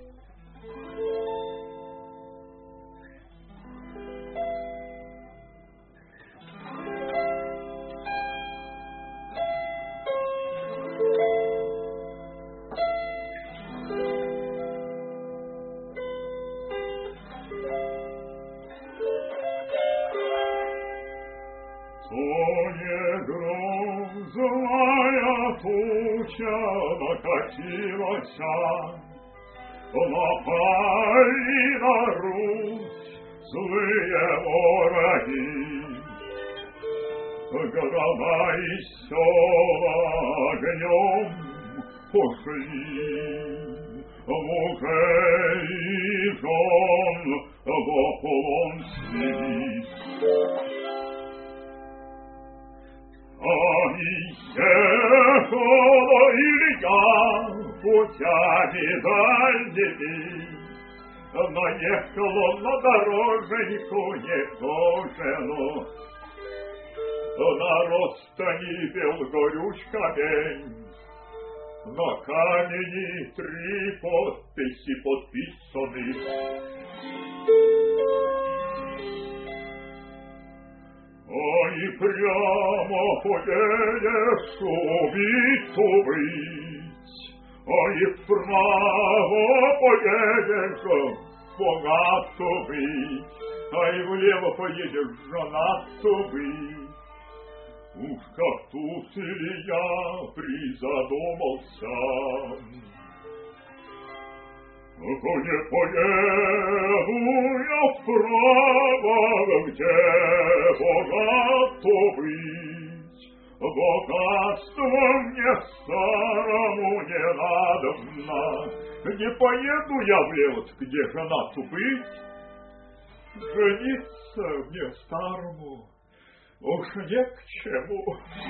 Злая туча накатилась, напали на Русь злые враги. Города и села огнем пошли, мужей и жен во полон снялись. Ехала Илья путями дальними, наехал он на дороженьку негожену. Народ станипел горюч камень, на камени 3 подписи подписаны. Ой, прямо поедешь убить, ой, вправо поедешь богат быть, ай, влево поедешь женат быть. Уж как тут Илья призадумался, не поеду я вправо, где богато быть. Богатство мне старому не надобно. Не поеду я влево, где женату быть. Жениться мне старому уж не к чему.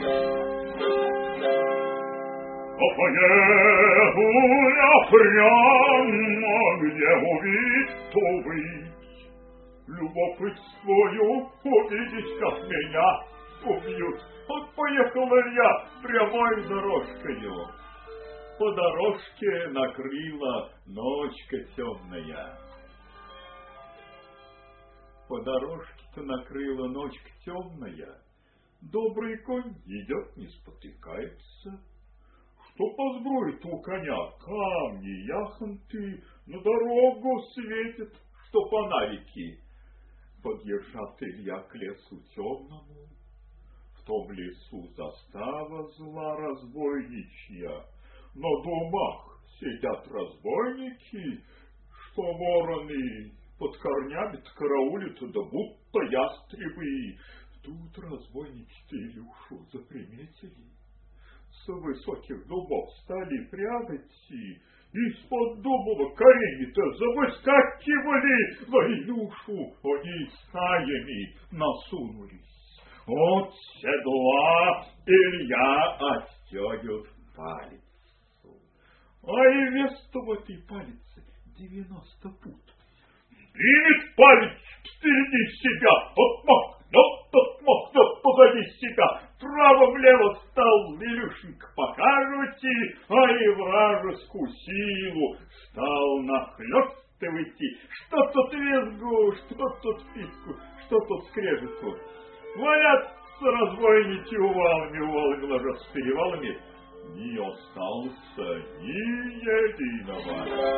Поеду я прямо, где убить, то быть. Любопытствую увидеть, как меня убьют. Вот поехал Илья прямой дорожкою. По дорожке накрыла ночка темная. По дорожке-то накрыла ночка темная. Добрый конь идет, не спотыкается. Что позброит у коня? Камни, яхонты, на дорогу светит, что фонарики. Подъезжает Илья к лесу темному. В том лесу застава зла разбойничья. На домах сидят разбойники, что вороны под корнями-то караулят, да будто ястребы. Тут разбойники-то Илюшу заприметили. С высоких дубов стали прятать, из-под дубовых кореней-то завыскакивали, на Илюшу они стаями насунулись. От седла Илья отстегивает палицу. А и вес-то в этой палице 90 пут. Сдвинет палец впереди себя, отмахнет позади себя. Вправо-влево стал Илюшенька показывать, а и вражескую силу стал нахлёстывать. Что тут визгу, что тут писку, что тут скрежетку. Валятся разбойники увалами ложат с перевалами. Не остался ни единого.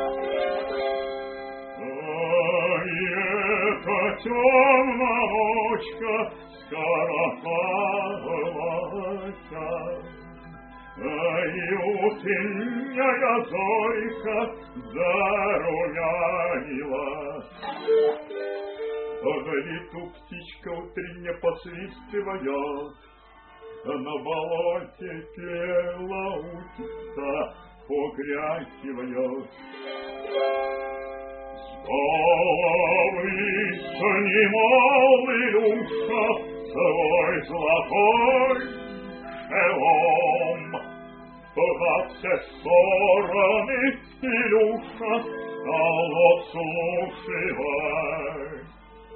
Ай, эта темная ночка скороталась, ай, утренняя зорька зарумянила. В лету птичка утренне посвистывает, на болоте пела утица погрякивает. С головы снимал Илюша свой золотой шелом. Во все стороны Илюша стал отслушивать.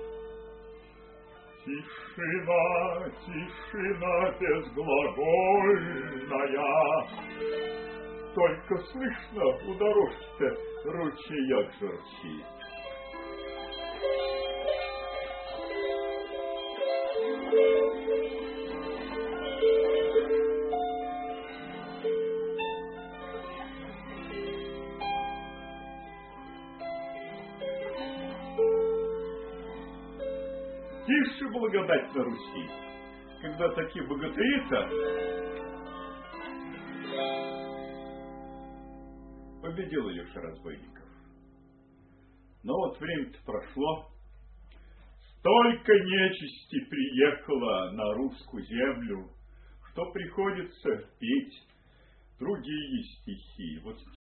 Тишина, тишина безглагольная, только слышно у дорожки-то ручеек журчит. Тише благодать на Руси, когда такие богатыри-то победил Илюша разбойников. Но вот время-то прошло, столько нечисти приехало на русскую землю, что приходится петь другие стихи. Вот